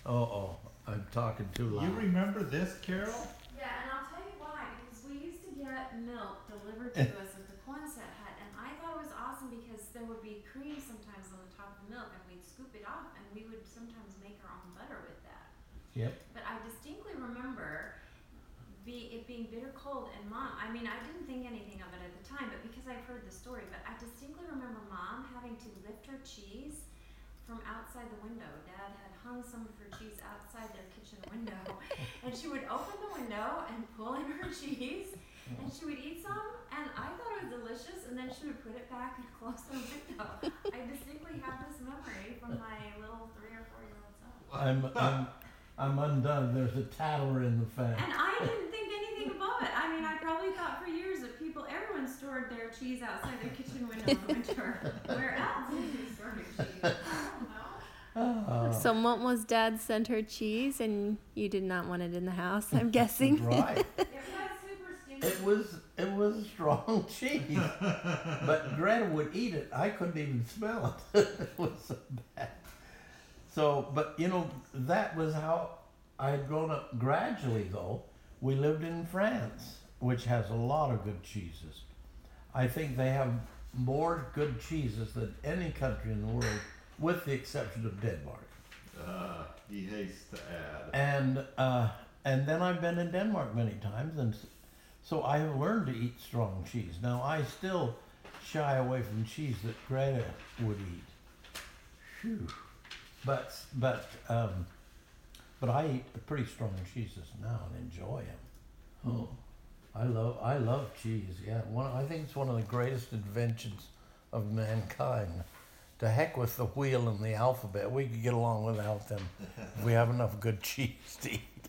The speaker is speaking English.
I'm talking too loud. You remember this, Carol? Yeah, and I'll tell you why, because we used to get milk delivered to us at the Quonset hut, and I thought it was awesome because there would be cream sometimes on the top of the milk, and we'd scoop it off, and we would sometimes make our own butter with that. Yep. But I distinctly remember it being bitter cold, and Mom, I mean, I didn't think anything of it at the time, but because I've heard the story, but I distinctly remember Mom having to lift her cheese from outside the window. Dad had hung some of her cheese outside their kitchen window, and she would open the window and pull in her cheese, and she would eat some, and I thought it was delicious, and then she would put it back and close the window. I distinctly have this memory from my little 3 or 4 year old self. I'm undone. There's a tattler in the fan. And I didn't think anything about it. I mean, I probably thought for years that everyone stored their cheese outside their kitchen window in the winter. Where else would you store your cheese? I don't know. So Mama's dad sent her cheese, and you did not want it in the house, I'm guessing. Right. It was super stinky. It was strong cheese, but Greta would eat it. I couldn't even smell it. It was so bad. So, but that was how I had grown up. Gradually, though, we lived in France, which has a lot of good cheeses. I think they have more good cheeses than any country in the world, with the exception of Denmark. He hates to add. And then I've been in Denmark many times, and so I have learned to eat strong cheese. Now I still shy away from cheese that Greta would eat. Phew. But I eat pretty strong cheeses now and enjoy them. Oh, I love cheese. Yeah, I think it's one of the greatest inventions of mankind. To heck with the wheel and the alphabet. We could get along without them if we have enough good cheese to eat.